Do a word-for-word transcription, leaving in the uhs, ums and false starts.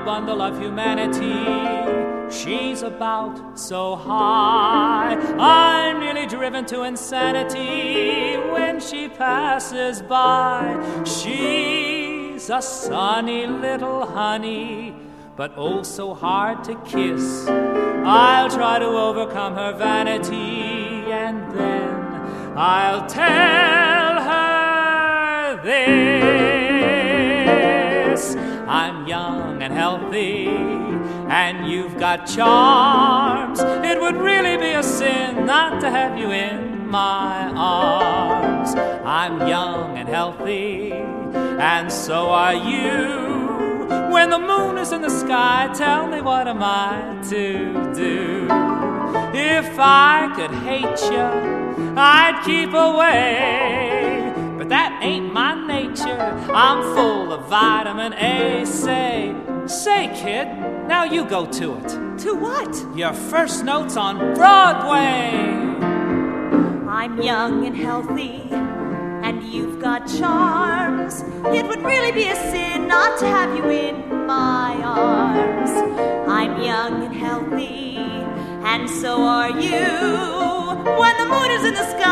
bundle of humanity. She's about so high, I'm nearly driven to insanity when she passes by. She's a sunny little honey, but oh so hard to kiss. I'll try to overcome her vanity, and then I'll tell her this. I'm young and healthy, and you've got charms. It would really be a sin not to have you in my arms. I'm young and healthy, and so are you. When the moon is in the sky, tell me, what am I to do? If I could hate you, I'd keep away, but that ain't my nature. I'm full of vitamin A. Say, say, kid, now you go to it. To what? Your first note's on Broadway. I'm young and healthy, and you've got charms. It would really be a sin not to have you in my arms. I'm young and healthy, and so are you. When the moon is in the sky,